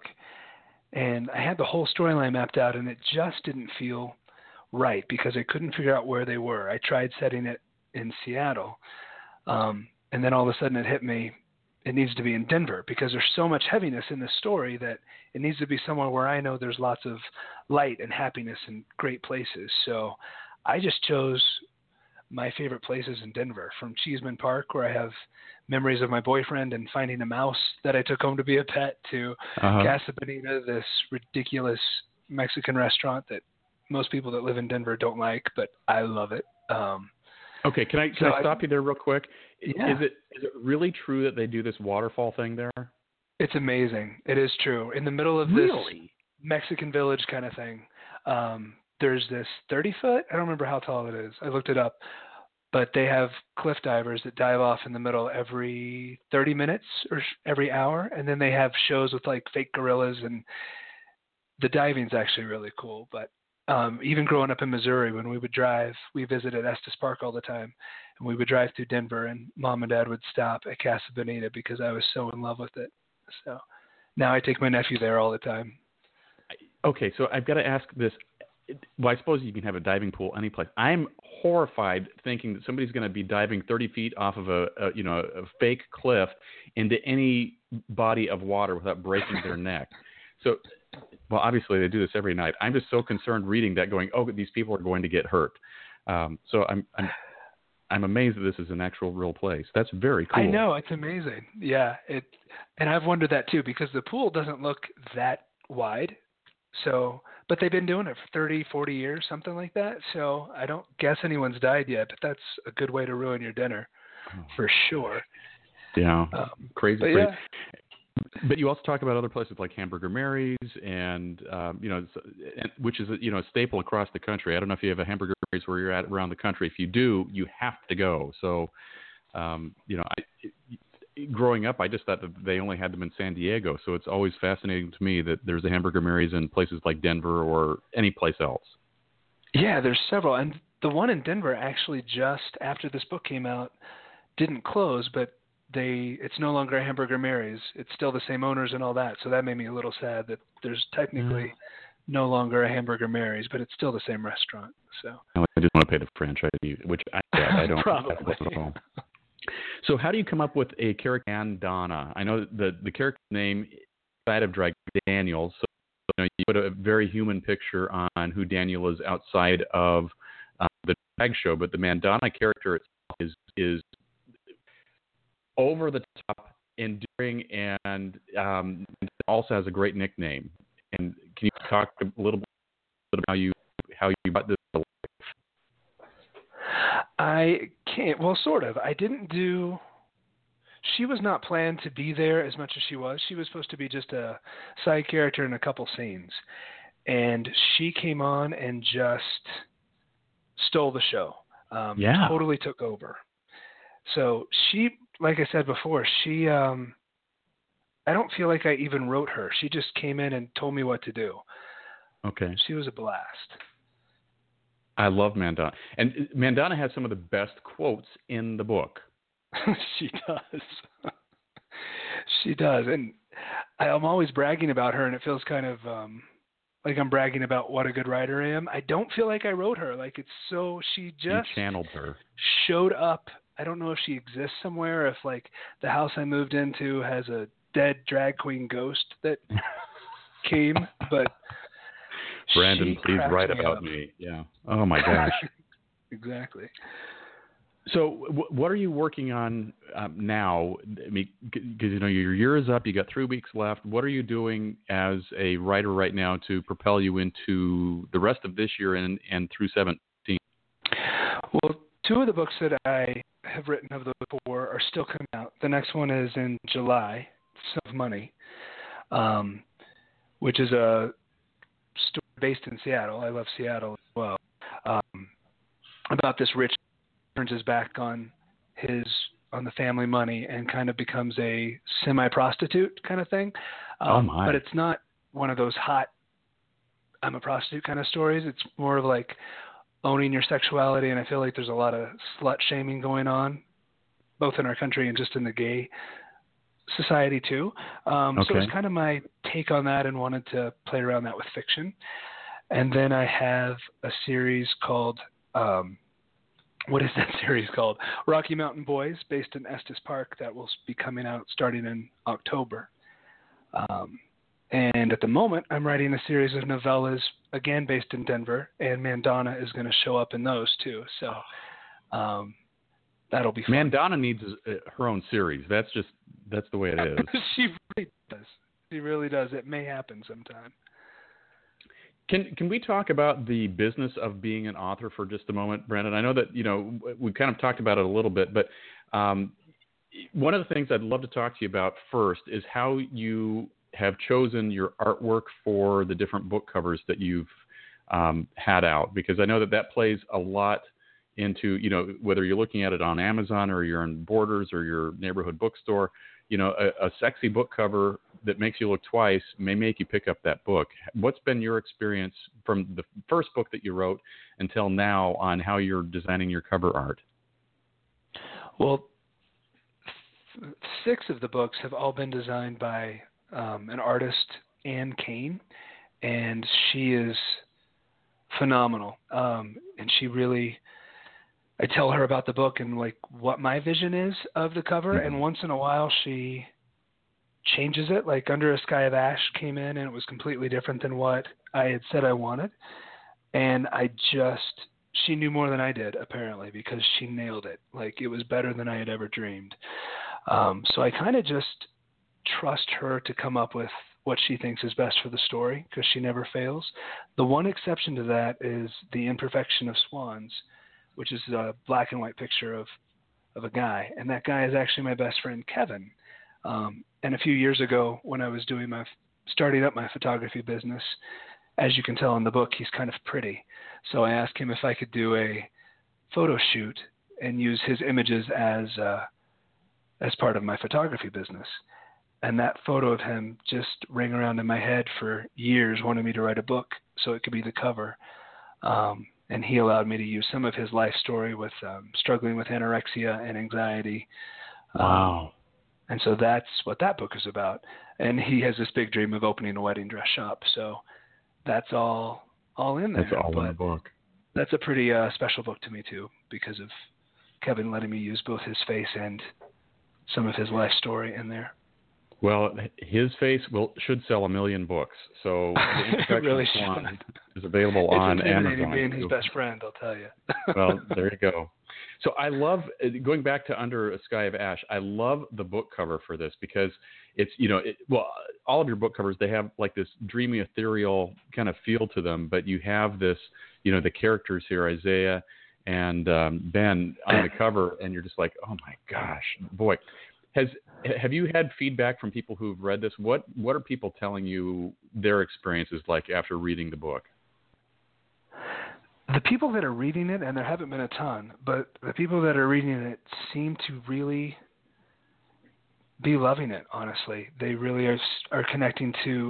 and I had the whole storyline mapped out, and it just didn't feel right because I couldn't figure out where they were. I tried setting it in Seattle, um, and then all of a sudden it hit me, it needs to be in Denver because there's so much heaviness in this story that it needs to be somewhere where I know there's lots of light and happiness and great places. So I just chose my favorite places in Denver, from Cheeseman Park, where I have memories of my boyfriend and finding a mouse that I took home to be a pet, to uh-huh. Casa Bonita, this ridiculous Mexican restaurant that most people that live in Denver don't like, but I love it. Um, okay, can I can so I stop I, you there real quick? Yeah. Is it is it really true that they do this waterfall thing there? It's amazing. It is true. In the middle of Really? this Mexican village kind of thing, um, there's this thirty foot. I don't remember how tall it is. I looked it up, but they have cliff divers that dive off in the middle every thirty minutes or every hour, and then they have shows with like fake gorillas, and the diving's actually really cool. But Um, even growing up in Missouri, when we would drive, we visited Estes Park all the time, and we would drive through Denver, and Mom and Dad would stop at Casa Bonita because I was so in love with it. So now I take my nephew there all the time. Okay, so I've got to ask this. Well, I suppose you can have a diving pool any place. I'm horrified thinking that somebody's going to be diving thirty feet off of a, a you know a fake cliff into any body of water without breaking their neck. So. Well, obviously they do this every night. I'm just so concerned reading that, going, "Oh, these people are going to get hurt." Um, so I'm, I'm, I'm amazed that this is an actual real place. That's very cool. I know, it's amazing. Yeah, it, and I've wondered that too because the pool doesn't look that wide. So, but they've been doing it for thirty, forty years, something like that. So I don't guess anyone's died yet, but that's a good way to ruin your dinner, oh. for sure. Yeah, um, crazy, but crazy. Yeah. But you also talk about other places like Hamburger Mary's, and um, you know, which is a, you know a staple across the country. I don't know if you have a Hamburger Mary's where you're at around the country. If you do, you have to go. So, um, you know, I, growing up, I just thought that they only had them in San Diego. So it's always fascinating to me that there's a Hamburger Mary's in places like Denver or any place else. Yeah, there's several, and the one in Denver actually just after this book came out didn't close, but they it's no longer a Hamburger Mary's. It's still the same owners and all that. So that made me a little sad that there's technically mm. no longer a Hamburger Mary's, but it's still the same restaurant. So I just want to pay the franchise, which I, I don't Probably. have at home. So how do you come up with a character, Mandana? I know the the character name side of Drag Daniel, so you know you put a very human picture on who Daniel is outside of uh, the drag show, but the Mandana character itself is is over the top, enduring, and um, also has a great nickname. And can you talk a little bit about how you how you got this to life? I can't. Well, sort of. I didn't do. She was not planned to be there as much as she was. She was supposed to be just a side character in a couple scenes, and she came on and just stole the show. um, Yeah. totally took over. So she, like I said before, she, um, I don't feel like I even wrote her. She just came in and told me what to do. Okay. She was a blast. I love Mandana. And Mandana has some of the best quotes in the book. She does. She does. And I, I'm always bragging about her, and it feels kind of um, like I'm bragging about what a good writer I am. I don't feel like I wrote her. Like, it's so, she just You channeled her. showed up. I don't know if she exists somewhere, if like the house I moved into has a dead drag queen ghost that came, but Brandon, she please cracks write me about up. me. Yeah. Oh my gosh. Exactly. So, w- what are you working on um, now? I mean, because you know your year is up, you got three weeks left. What are you doing as a writer right now to propel you into the rest of this year and and through seventeen? Well, two of the books that I have written of those four are still coming out. The next one is in July, Son of Money, um, which is a story based in Seattle. I love Seattle as well. Um, about this rich turns his back on his on the family money and kind of becomes a semi-prostitute kind of thing. Um, Oh my! But it's not one of those hot I'm a prostitute kind of stories. It's more of like owning your sexuality, and I feel like there's a lot of slut shaming going on, both in our country and just in the gay society too. Um, Okay. So it's kind of my take on that, and wanted to play around that with fiction. And then I have a series called, um, what is that series called? Rocky Mountain Boys, based in Estes Park, that will be coming out starting in October. Um, and at the moment, I'm writing a series of novellas, again based in Denver, and Mandana is going to show up in those too. So um, that'll be fun. Mandana needs uh, her own series. That's just that's the way it is. She really does. She really does. It may happen sometime. Can can we talk about the business of being an author for just a moment, Brandon? I know that you know we kind of talked about it a little bit, but um, one of the things I'd love to talk to you about first is how you have chosen your artwork for the different book covers that you've um, had out, because I know that that plays a lot into, you know, whether you're looking at it on Amazon or you're in Borders or your neighborhood bookstore, you know, a, a sexy book cover that makes you look twice may make you pick up that book. What's been your experience from the first book that you wrote until now on how you're designing your cover art? Well, th- six of the books have all been designed by um, an artist, Anne Kane, and she is phenomenal. Um, and she really, I tell her about the book and like what my vision is of the cover, Mm-hmm. and once in a while she changes it. Like Under a Sky of Ash came in and it was completely different than what I had said I wanted. And I just, she knew more than I did, apparently, because she nailed it. Like, it was better than I had ever dreamed. Um, so I kind of just trust her to come up with what she thinks is best for the story, because she never fails. The one exception to that is The Imperfection of Swans, which is a black and white picture of, of a guy. And that guy is actually my best friend, Kevin. Um, and a few years ago, when I was doing my, starting up my photography business, as you can tell in the book, he's kind of pretty. So I asked him if I could do a photo shoot and use his images as uh, as part of my photography business. And that photo of him just rang around in my head for years, wanting me to write a book so it could be the cover. Um, and he allowed me to use some of his life story with um, struggling with anorexia and anxiety. Wow. Um, and so that's what that book is about. And he has this big dream of opening a wedding dress shop. So that's all all in there. That's all but in the book. That's a pretty uh, special book to me, too, because of Kevin letting me use both his face and some of his life story in there. Well, his face will should sell a million books. So The Imperfection really of Swan should. is available on it's Amazon. being his best friend, I'll tell you. Well, there you go. So I love, going back to Under a Sky of Ash, I love the book cover for this because it's, you know, it, well, all of your book covers, they have like this dreamy, ethereal kind of feel to them, but you have this, you know, the characters here, Isaiah and um, Ben on the cover, and you're just like, oh my gosh, boy. Has have you had feedback from people who've read this? What what are people telling you their experiences like after reading the book? the people that are reading it, and there haven't been a ton, but the people that are reading it seem to really be loving it, honestly. They really are are connecting to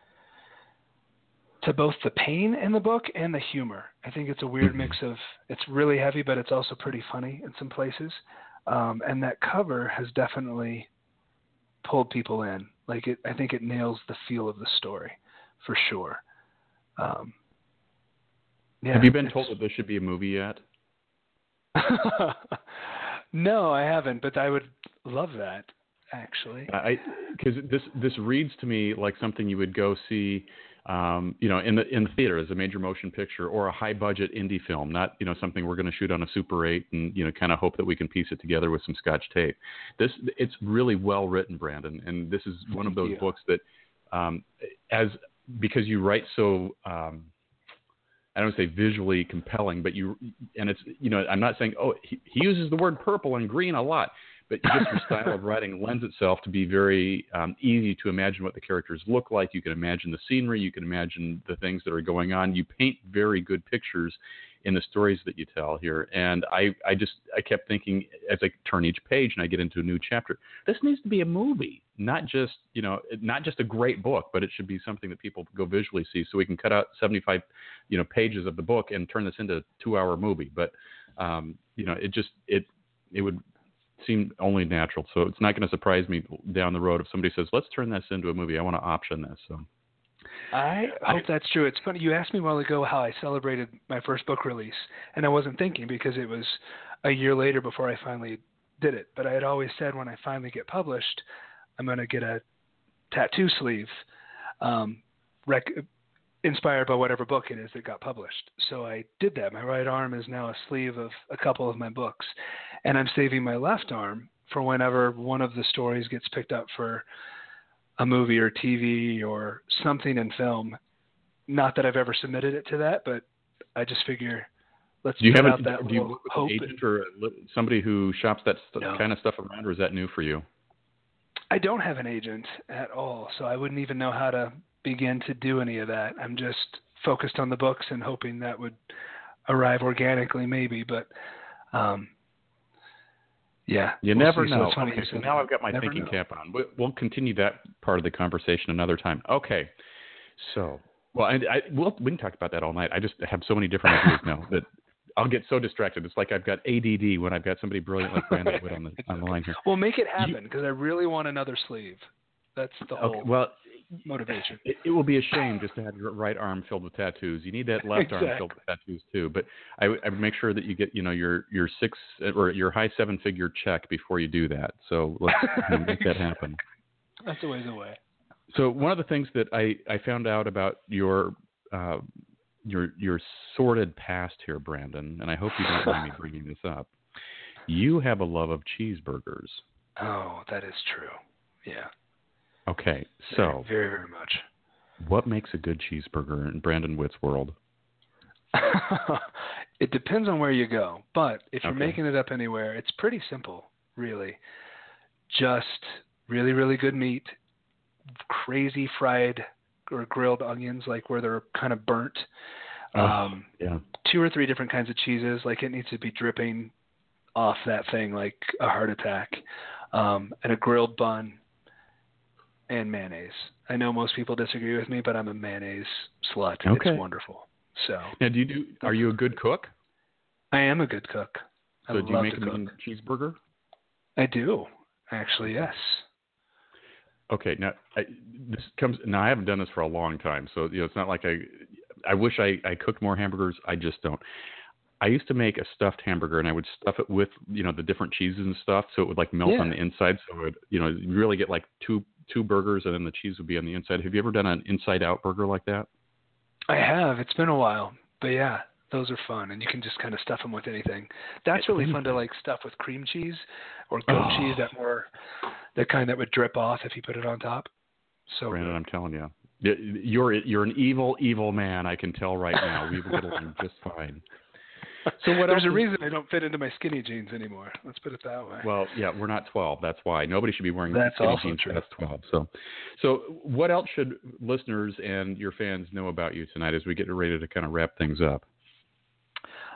to both the pain in the book and the humor. I think it's a weird mix of, it's really heavy, but it's also pretty funny in some places. Um, and that cover has definitely pulled people in. Like it, I think it nails the feel of the story for sure. Um, yeah, Have you been told that there should be a movie yet? No, I haven't, but I would love that, actually. I because this this reads to me like something you would go see, um, you know, in the in the theater as a major motion picture or a high budget indie film, not you know something we're going to shoot on a Super eight and you know kind of hope that we can piece it together with some Scotch tape. This it's really well written, Brandon, and this is one of those Yeah. books that, um, as because you write so. Um, I don't say visually compelling, but you, and it's, you know, I'm not saying, oh, he, he uses the word purple and green a lot, but just your style of writing lends itself to be very um, easy to imagine what the characters look like. You can imagine the scenery. You can imagine the things that are going on. You paint very good pictures in the stories that you tell here. And I, I just, I kept thinking as I turn each page and I get into a new chapter, this needs to be a movie, not just, you know, not just a great book, but it should be something that people go visually see so we can cut out seventy-five, you know, pages of the book and turn this into a two hour movie. But, um, you know, it just, it, it would seem only natural. So it's not going to surprise me down the road if somebody says, let's turn this into a movie. I want to option this. So. I hope that's true. It's funny. You asked me a while ago how I celebrated my first book release, and I wasn't thinking because it was a year later before I finally did it. But I had always said when I finally get published, I'm going to get a tattoo sleeve um, rec- inspired by whatever book it is that got published. So I did that. My right arm is now a sleeve of a couple of my books, and I'm saving my left arm for whenever one of the stories gets picked up for a movie or T V or something in film. Not that I've ever submitted it to that, but I just figure let's do you put have out a, that do you little work with hope. an agent or somebody who shops that st- No. kind of stuff around, or is that new for you? I don't have an agent at all, so I wouldn't even know how to begin to do any of that. I'm just focused on the books and hoping that would arrive organically maybe, but um, yeah. You we'll never see. So know. it's funny Okay, you so said now that. I've got my Never thinking know. cap on. We- We'll continue that part of the conversation another time. Okay. So, well, I, I, we'll, we can talk about that all night. I just have so many different ideas now that I'll get so distracted. It's like I've got A D D when I've got somebody brilliant like Brandon Witt on the, on the line here. Well, make it happen because I really want another sleeve. That's the whole Okay, well, motivation. It, it will be a shame just to have your right arm filled with tattoos. You need that left Exactly. arm filled with tattoos too. But I, would- I would make sure that you get, you know, your your six or your high seven figure check before you do that. So let's you know, make that happen. That's a ways away. So one of the things that I, I found out about your uh, your your sordid past here, Brandon, and I hope you don't mind me bringing this up. You have a love of cheeseburgers. Oh, that is true. Yeah. Okay, so very, very much. what makes a good cheeseburger in Brandon Witt's world? It depends on where you go, but if you're Okay. making it up anywhere, it's pretty simple, really. Just really, really good meat, crazy fried or grilled onions, like where they're kind of burnt. Oh, Um, yeah. two or three different kinds of cheeses, like it needs to be dripping off that thing like a heart attack, um, and a grilled bun. And mayonnaise. I know most people disagree with me, but I'm a mayonnaise slut. Okay. It's wonderful. So Now, do you do? Are you a good cook? I am a good cook. I So do you love make to a cook. mean cheeseburger? I do, actually. Yes. Okay. Now, I, this comes. Now, I haven't done this for a long time, so you know, it's not like I. I wish I, I cooked more hamburgers. I just don't. I used to make a stuffed hamburger, and I would stuff it with you know the different cheeses and stuff, so it would like melt Yeah. on the inside. So it would you know you really get like two two burgers, and then the cheese would be on the inside. Have you ever done an inside out burger like that? I have. It's been a while, but yeah, those are fun, and you can just kind of stuff them with anything. That's really fun to like stuff with cream cheese or goat Oh. cheese, that more, the kind that would drip off if you put it on top. So Brandon, good. I'm telling you, you're you're an evil, evil man. I can tell right now. We get along just fine. So what There's else a is- reason I don't fit into my skinny jeans anymore. Let's put it that way. Well, yeah, we're not twelve. That's why nobody should be wearing That's skinny also jeans true. past twelve. So, so what else should listeners and your fans know about you tonight as we get ready to kind of wrap things up?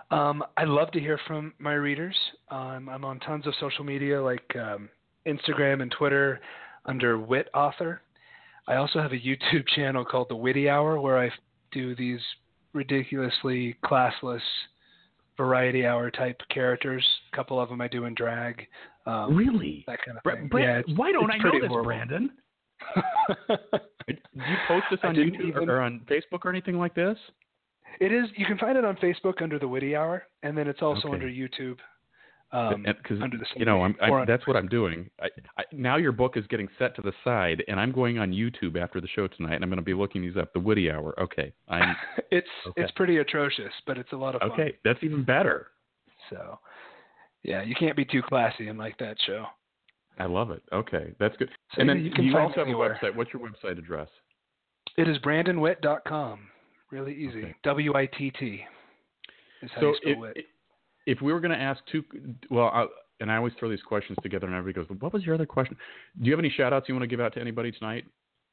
Um, I love to hear from my readers. Um, I'm on tons of social media like um, Instagram and Twitter under Wit Author. I also have a YouTube channel called The Witty Hour where I do these ridiculously classless variety hour type characters. A couple of them I do in drag. Um, really? That kind of Bra- thing. Bra- yeah, it's, why don't it's I know pretty this, horrible. Brandon? Do you post this I on didn't YouTube even- or on Facebook or anything like this? It is. You can find it on Facebook under The Witty Hour, and then it's also Okay. under YouTube. Um, Because under the same you know, I'm, or I, on- that's what I'm doing. I, I, now your book is getting set to the side, and I'm going on YouTube after the show tonight, and I'm going to be looking these up. The Witty Hour. Okay, I'm. it's okay. it's pretty atrocious, but it's a lot of fun. Okay, that's even better. So, yeah, you can't be too classy and like that show. I love it. Okay, that's good. So and yeah, then you can you find also have a anywhere. website. What's your website address? It is brandon witt dot com. Really easy. Okay. W I T T is how So you spell if, wit. if we were going to ask two, well, I, and I always throw these questions together, and everybody goes, "What was your other question?" Do you have any shout outs you want to give out to anybody tonight?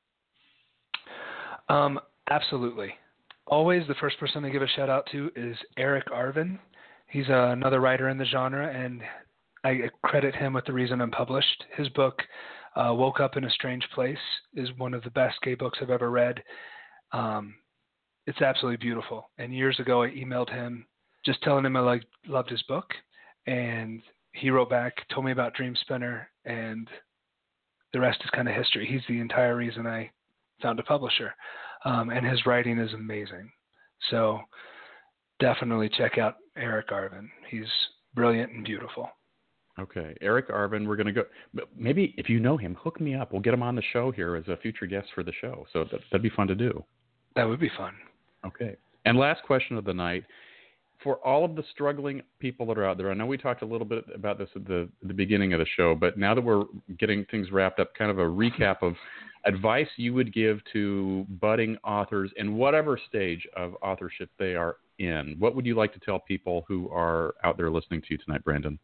Um, absolutely. Always the first person I give a shout out to is Eric Arvin. He's uh, another writer in the genre, and I credit him with the reason I'm published. His book, uh, Woke Up in a Strange Place, is one of the best gay books I've ever read. Um, it's absolutely beautiful. And years ago, I emailed him just telling him I liked, loved his book, and he wrote back, told me about Dream Spinner, and the rest is kind of history. He's the entire reason I found a publisher, um, and his writing is amazing. So definitely check out Eric Arvin. He's brilliant and beautiful. Okay, Eric Arvin. We're going to go. Maybe if you know him, hook me up. We'll get him on the show here as a future guest for the show. So that, that'd be fun to do. That would be fun. Okay. And last question of the night. For all of the struggling people that are out there, I know we talked a little bit about this at the, the beginning of the show, but now that we're getting things wrapped up, kind of a recap of advice you would give to budding authors in whatever stage of authorship they are in. What would you like to tell people who are out there listening to you tonight, Brandon?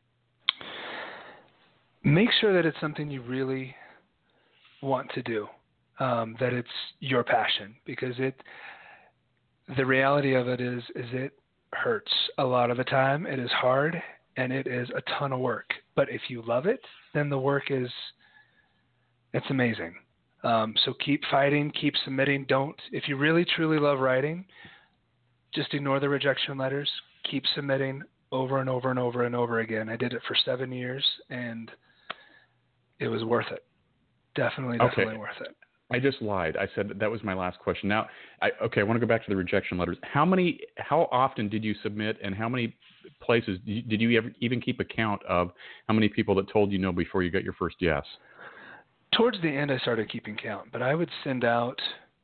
Make sure that it's something you really want to do, um, that it's your passion, because it. The reality of it is, is it hurts a lot of the time. It is hard, and it is a ton of work. But if you love it, then the work is, it's amazing. Um, so keep fighting, keep submitting. Don't, if you really truly love writing, just ignore the rejection letters. Keep submitting over and over and over and over again. I did it for seven years, and it was worth it. Definitely, definitely Okay. worth it. I just lied. I said that, that was my last question. Now, I, okay, I want to go back to the rejection letters. How many, how often did you submit, and how many places did you, did you ever even keep account of how many people that told you no before you got your first yes? Towards the end, I started keeping count, but I would send out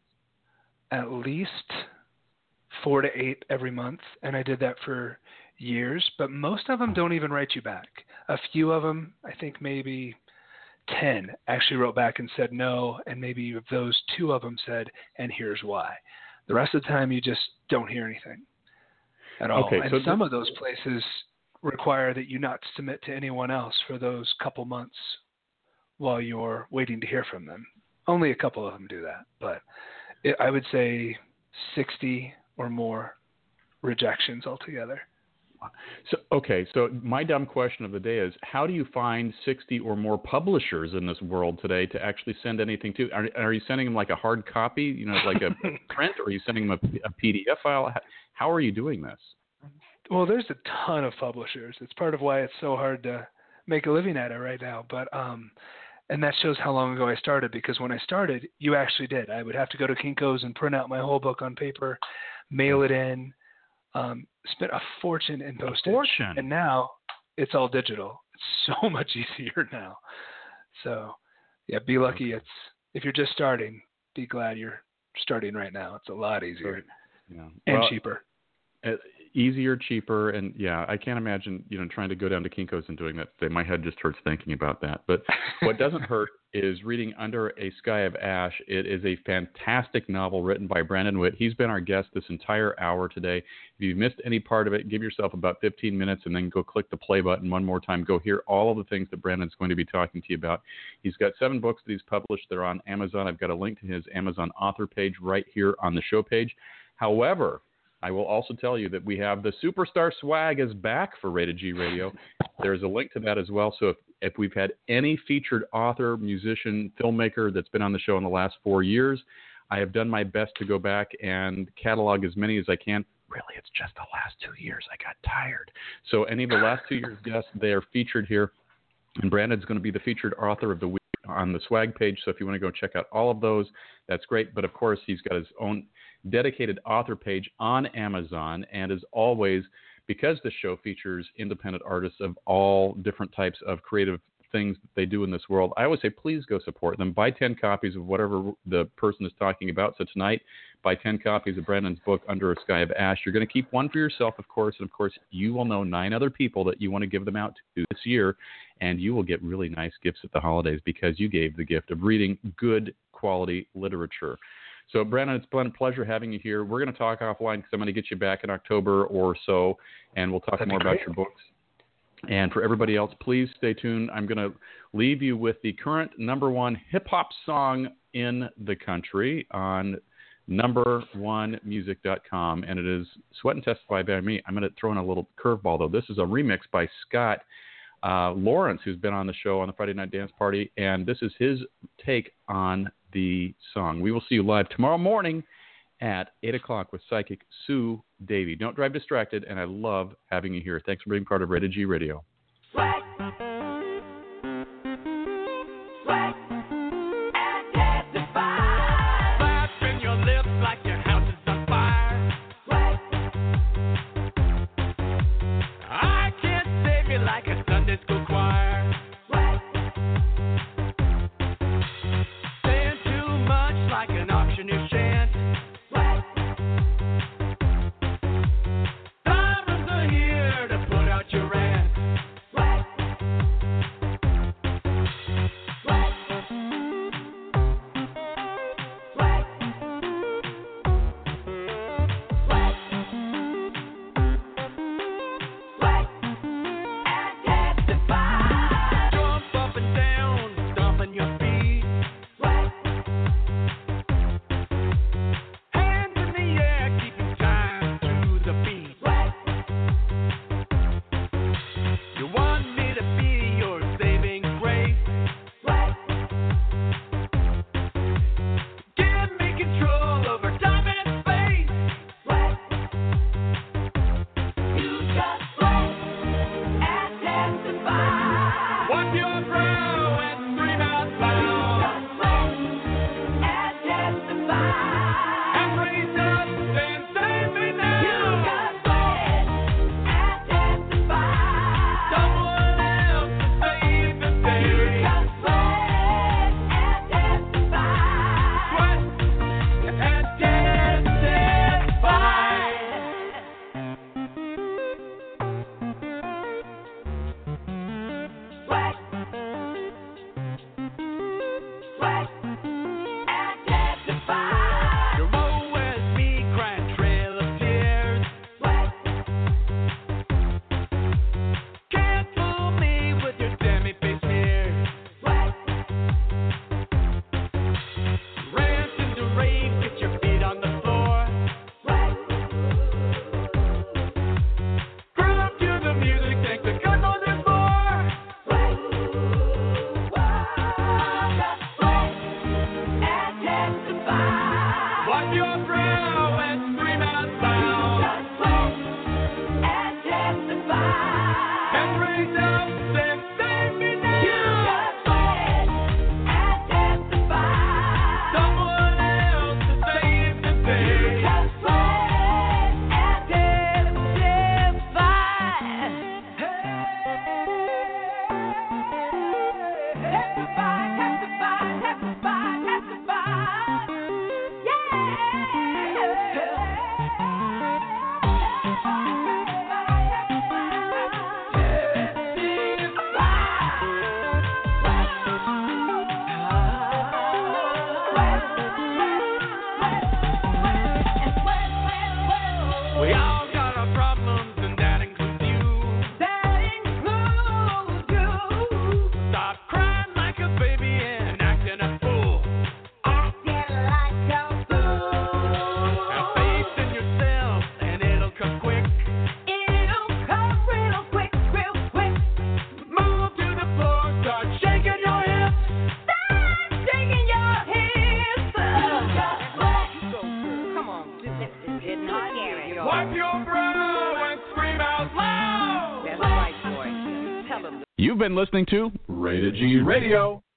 at least four to eight every month, and I did that for years. But most of them don't even write you back. A few of them, I think maybe ten actually wrote back and said no, and maybe of those two of them said, and here's why. The rest of the time, you just don't hear anything at all. Okay, and so some th- of those places require that you not submit to anyone else for those couple months while you're waiting to hear from them. Only a couple of them do that, but it, I would say sixty or more rejections altogether. So, okay, so my dumb question of the day is, how do you find sixty or more publishers in this world today to actually send anything to? Are, are you sending them like a hard copy, you know, like a print, or are you sending them a, a P D F file? How are you doing this? Well, there's a ton of publishers. It's part of why it's so hard to make a living at it right now. But um, and that shows how long ago I started, because when I started, you actually did. I would have to go to Kinko's and print out my whole book on paper, mail it in, um, spent a fortune in postage. A fortune. And now it's all digital. It's so much easier now. So, yeah, be lucky. It's if you're just starting, be glad you're starting right now. It's a lot easier Yeah. and Well, cheaper. Uh, easier, cheaper, and yeah, I can't imagine, you know, trying to go down to Kinko's and doing that today. My head just hurts thinking about that. But what doesn't hurt is reading Under a Sky of Ash. It is a fantastic novel written by Brandon Witt. He's been our guest this entire hour today. If you missed any part of it, give yourself about fifteen minutes and then go click the play button one more time. Go hear all of the things that Brandon's going to be talking to you about. He's got seven books that he's published. They're on Amazon. I've got a link to his Amazon author page right here on the show page. However, I will also tell you that we have the Superstar Swag is back for Rated G Radio. There's a link to that as well. So if, if we've had any featured author, musician, filmmaker that's been on the show in the last four years, I have done my best to go back and catalog as many as I can. Really, it's just the last two years. I got tired. So any of the last two years' guests, they are featured here. And Brandon's going to be the featured author of the week on the swag page. So if you want to go check out all of those, that's great. But of course, he's got his own dedicated author page on Amazon. And as always, because the show features independent artists of all different types of creative things that they do in this world, I always say, please go support them. Buy ten copies of whatever the person is talking about. So tonight, buy ten copies of Brandon's book, Under a Sky of Ash. You're going to keep one for yourself, of course. And, of course, you will know nine other people that you want to give them out to this year. And you will get really nice gifts at the holidays because you gave the gift of reading good quality literature. So, Brandon, it's been a pleasure having you here. We're going to talk offline because I'm going to get you back in October or so, and we'll talk That'd more about your books. And for everybody else, please stay tuned. I'm going to leave you with the current number one hip-hop song in the country on number one music dot com, and it is Sweat and Testify by me. I'm going to throw in a little curveball, though. This is a remix by Scott uh, Lawrence, who's been on the show on the Friday Night Dance Party, and this is his take on the song. We will see you live tomorrow morning at eight o'clock with psychic Sue Davey. Don't drive distracted, and I love having you here. Thanks for being part of Rated G Radio. Swag. Swag. And testify. Slap in your lips like your house is on fire. Swag. I can't save you like a Sunday school choir. Swag. Saying too much like an auctioneer chant. Swag. Sirens are here to put out your rant. Swag. tell them. You've been listening to Rated G Radio.